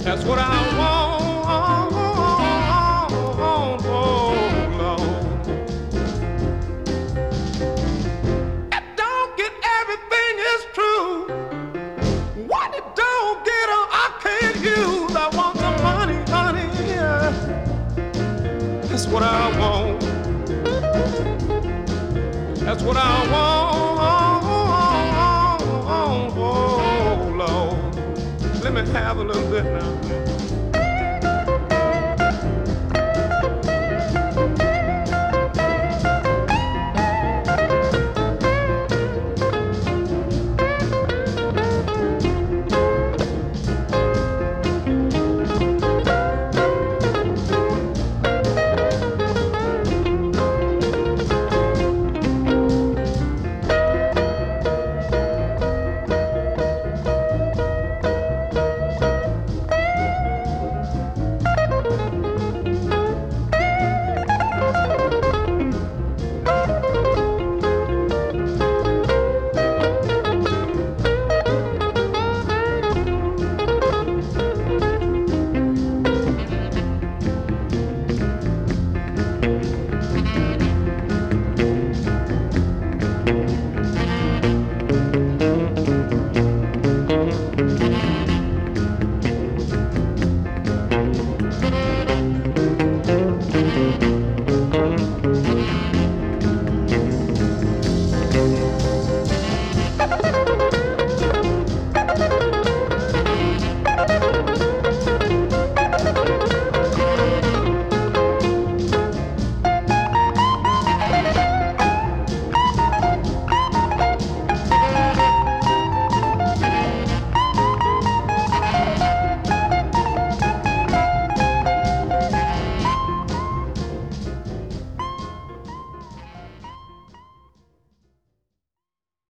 That's what I want, oh Lord. It don't get everything is true. What it don't get, I can't use. I want the money, honey. Yeah. That's what I want. That's what I want, oh Lord. Let me have a little bit now.